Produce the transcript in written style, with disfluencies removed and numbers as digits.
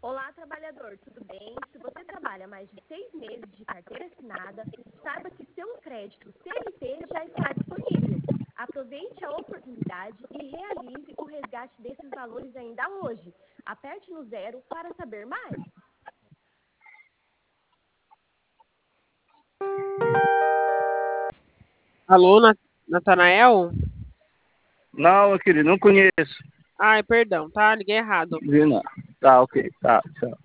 Olá, trabalhador, tudo bem? Se você trabalha mais de 6 meses de carteira assinada, saiba que seu crédito CLT já está disponível. Aproveite a oportunidade e realize o resgate desses valores ainda hoje. Aperte no 0 para saber mais. Alô, Natanael? Não, meu querido, não conheço. Ai, perdão, tá? Liguei errado. Vi não. Tá, ok. Tá, tchau.